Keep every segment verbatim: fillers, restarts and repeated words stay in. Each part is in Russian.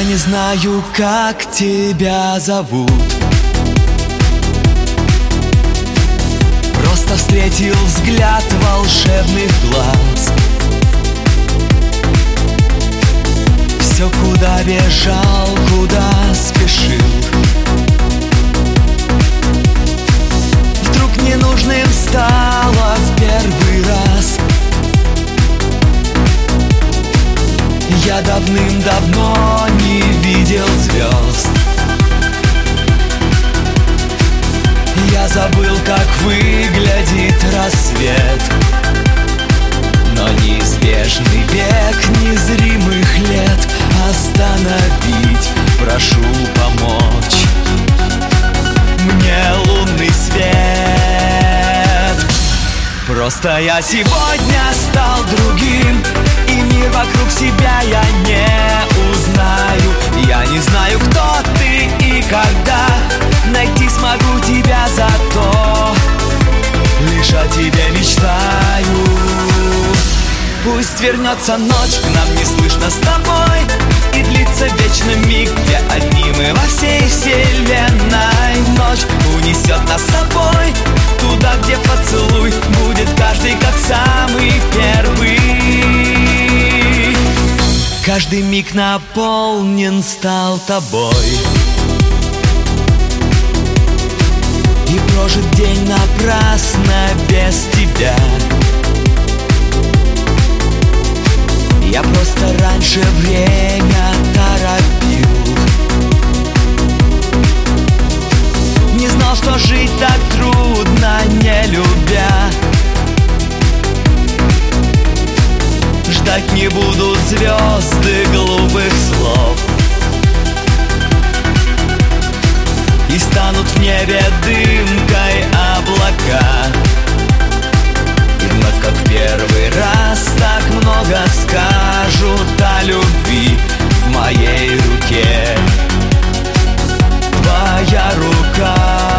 Я не знаю, как тебя зовут, просто встретил взгляд волшебных глаз. Все, куда бежал, куда спешил, вдруг ненужным стало в первый раз. Я давным-давно не видел звезд. Я забыл, как выглядит рассвет, но неизбежный бег незримых лет остановить прошу помочь мне лунный свет. Просто я сегодня стал другим, и мир вокруг себя я не узнаю. Я не знаю, кто ты и когда найти смогу тебя, зато лишь о тебе мечтаю. Пусть вернется ночь, к нам не слышно с тобой, и длится вечно миг, где одни мы во всей вселенной. Ночь унесет нас с собой туда, где поцелуй будет каждый как самый первый. Каждый миг наполнен стал тобой, и прожит день напрасно без тебя. Я просто раньше время торопил, не знал, что жить так трудно, не любя. Ждать не будут звезды глупых слов, и станут в небе дымкой облака. И вновь, как в первый раз, так много скажут о любви в моей руке. Твоя рука.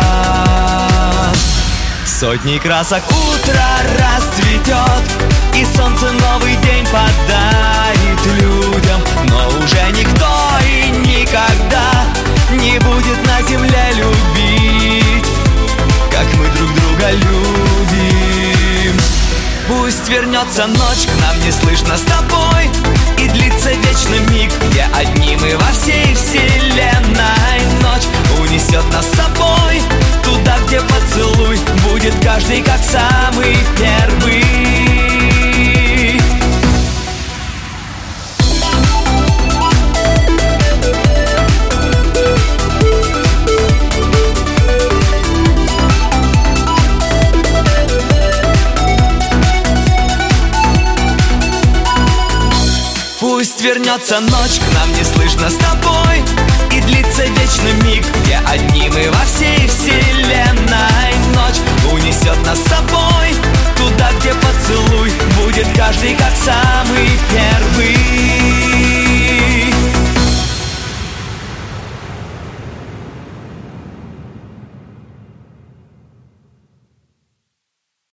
Сотни красок утро расцветет, и солнце новый день подарит людям. Но уже никто и никогда не будет на земле любить, как мы друг друга любим. Пусть вернется ночь, к нам не слышно с тобой, и длится вечный миг, где одни мы во всей вселенной. Ночь унесет нас с собой туда, где поцелуй будет каждый как самый первый. Пусть вернется ночь, к нам не слышно с тобой,